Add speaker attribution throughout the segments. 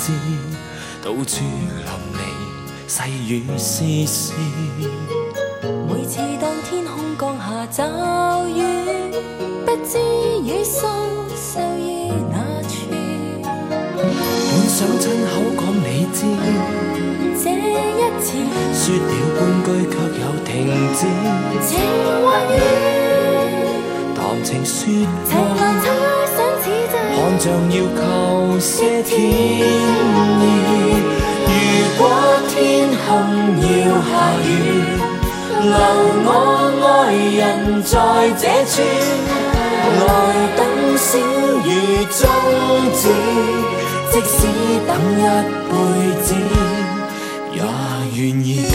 Speaker 1: 致，到處淋漓細雨絲絲。
Speaker 2: 每次當天空降下驟雨，不知雨傘收於哪處。
Speaker 1: 本想親口講你知，
Speaker 2: 這一次
Speaker 1: 說了半句卻又停止。
Speaker 2: 情或雨，
Speaker 1: 談情說
Speaker 2: 情來
Speaker 1: 愛，
Speaker 2: 猜想似真，
Speaker 1: 看像要求些天意。如果天空要下雨，留我愛人在這處，來等小雨終止，即使等一輩子也願意。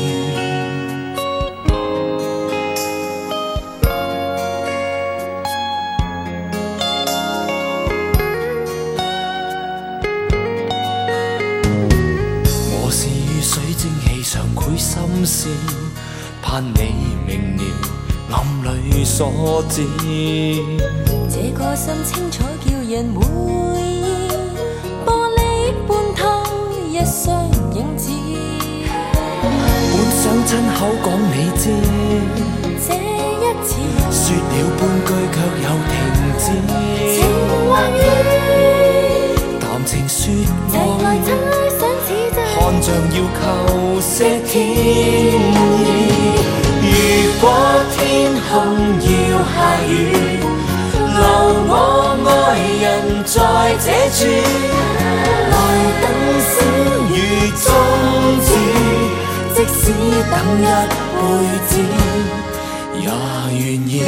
Speaker 1: 我是於水蒸氣上繪心事，盼你明了暗裏所知。
Speaker 2: 這個心清楚叫人回憶，玻璃般透一雙影子。
Speaker 1: 本想親口講你知，
Speaker 2: 這一次
Speaker 1: 說了半句卻又停止。
Speaker 2: 情或雨，
Speaker 1: 談情說
Speaker 2: 情來猜
Speaker 1: 愛，
Speaker 2: 想似真，
Speaker 1: 看像要求些天意。如果天空要下雨，留我愛人在這處，來等小雨終止，即使等一輩子也願意。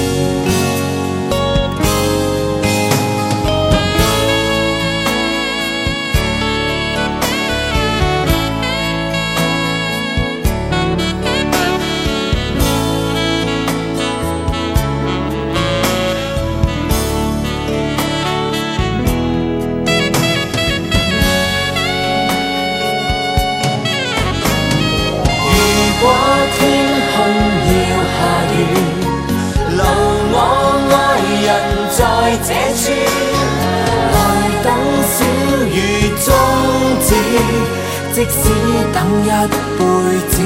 Speaker 1: 如果天空要下雨，留我愛人在這處，來等小雨終止，即使等一輩子。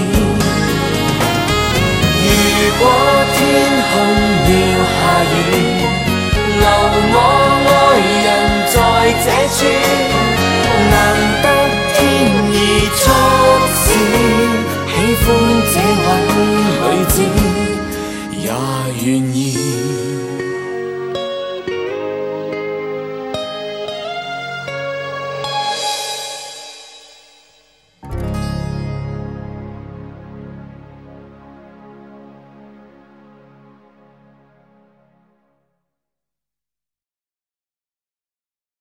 Speaker 1: 如果天空要下雨，留我愛人在這處，難得天意促使，喜歡這位女子也願意。